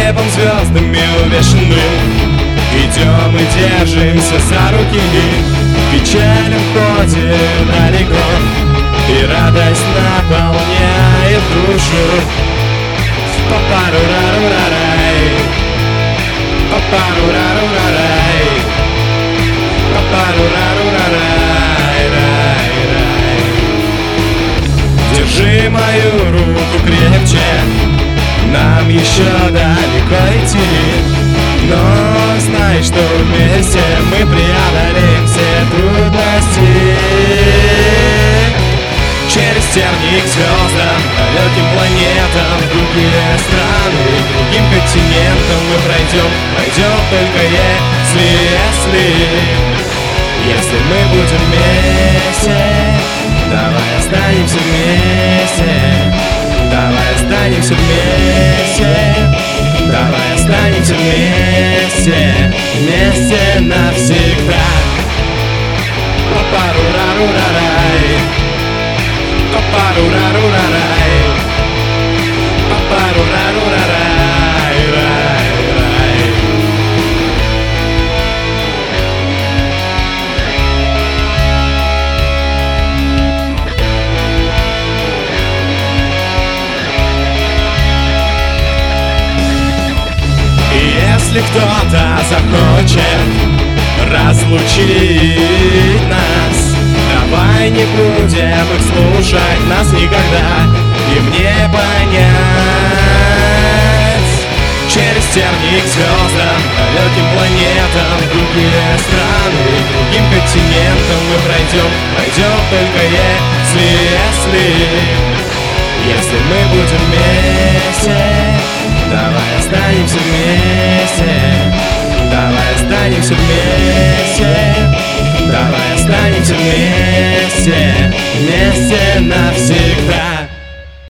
небом звездами увешанным идем и держимся за руки, печаль уходит далеко, и радость наполняет душу. Па-па-ру-ра-ру-ра-рай, па-па-ру-ра-ру-ра-рай, па-па-ру-ра-ру-ра-рай, рай-рай. Держи мою руку крепче, нам еще далеко идти, но знай, что вместе мы преодолеем все трудности. Через тернии к звездам, далеким планетам, в другие страны, другим континентам мы пройдем только если мы будем вместе. Давай останемся вместе, давай останемся вместе, давай останемся вместе, вместе навсегда. Па-па-ру-ра-ру-ра-рай, па-па-ру-ра-ру-ра-рай, па-па-ру-ра-ру-ра-рай, рай-рай. Если кто-то захочет разлучить нас, давай не будем их слушать, нас никогда им не понять. Через тернии к звездам, далеким планетам, другие страны, другим континентам мы пройдем только если мы будем вместе. Давай останемся вместе, давай останемся вместе.